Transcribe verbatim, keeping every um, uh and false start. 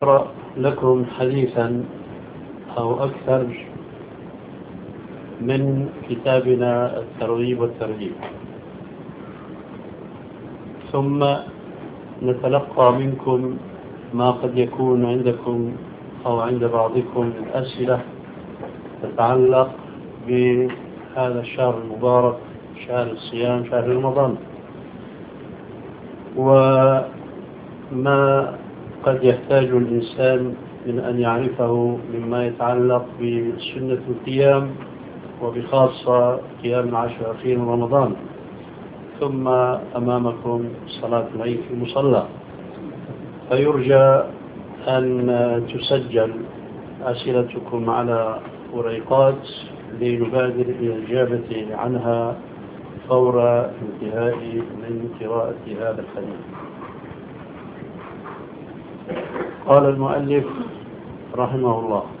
أقرأ لكم حديثا أو أكثر من كتابنا الترغيب والترهيب، ثم نتلقى منكم ما قد يكون عندكم أو عند بعضكم من أسئلة تتعلق بهذا الشهر المبارك، شهر الصيام، شهر رمضان، وما قد يحتاج الإنسان من أن يعرفه مما يتعلق بسنة القيام، وبخاصة قيام العشر الأخير من رمضان. ثم أمامكم صلاة العيد في المصلى، فيرجى أن تسجل أسئلتكم على ورقات لنبادر إلى الإجابة عنها فور انتهاء من قراءة هذا الحديث. قال المؤلف رحمه الله: